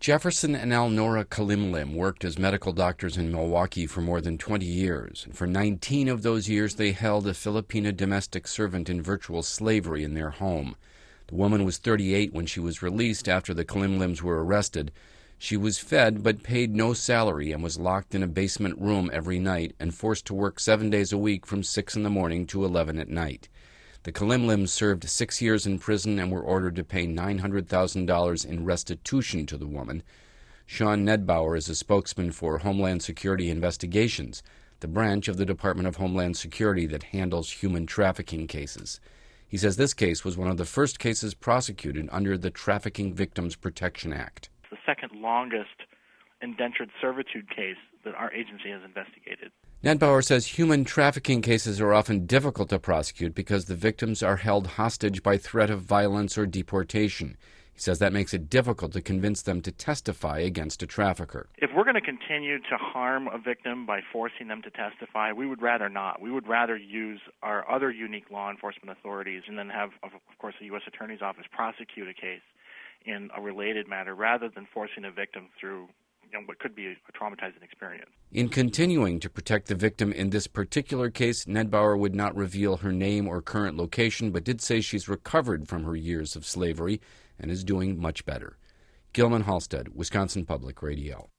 Jefferson and Alnora Kalimlim worked as medical doctors in Milwaukee for more than 20 years. And for 19 of those years, they held a Filipina domestic servant in virtual slavery in their home. The woman was 38 when she was released after the Kalimlims were arrested. She was fed but paid no salary and was locked in a basement room every night and forced to work 7 days a week from 6 in the morning to 11 at night. The Kalimlims served 6 years in prison and were ordered to pay $900,000 in restitution to the woman. Sean Nedbauer is a spokesman for Homeland Security Investigations, the branch of the Department of Homeland Security that handles human trafficking cases. He says this case was one of the first cases prosecuted under the Trafficking Victims Protection Act. It's the second longest indentured servitude case that our agency has investigated. Nedbauer says human trafficking cases are often difficult to prosecute because the victims are held hostage by threat of violence or deportation. He says that makes it difficult to convince them to testify against a trafficker. If we're going to continue to harm a victim by forcing them to testify, we would rather not. We would rather use our other unique law enforcement authorities and then have, of course, the U.S. Attorney's Office prosecute a case in a related matter rather than forcing a victim through what could be a traumatizing experience. In continuing to protect the victim in this particular case, Nedbauer would not reveal her name or current location, but did say she's recovered from her years of slavery and is doing much better. Gilman Halstead, Wisconsin Public Radio.